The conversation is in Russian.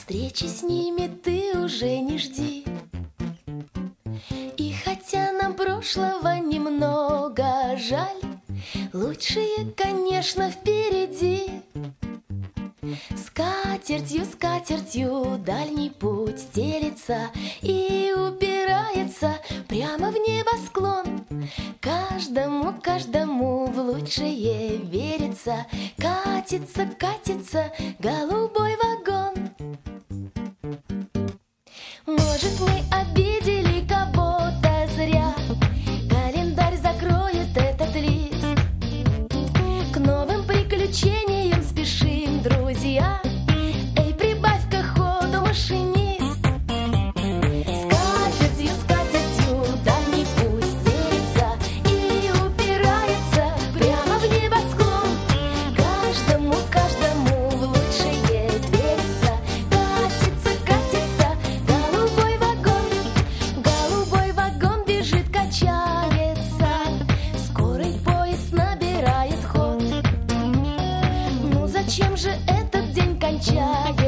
встречи с ними ты уже не жди. И хотя нам прошлого немного жаль, лучшее, конечно, впереди. Скатертью, скатертью дальний путь стелится и убирается прямо в небосклон. Каждому, каждому в лучшее верится. Катится, катится голубой вагон. Может, мы обидели кого-то зря, календарь закроет этот лист. К новым приключениям спешим, друзья. Эй, прибавь-ка ходу, машинист. Скатертью, скатертью дальний путь стелится и упирается прямо в небосклон. Каждому, каждому в лучшее верится. Катится, катится голубой вагон. Голубой вагон бежит, качается. Скорый поезд набирает ход. Ну зачем же этот день кончается?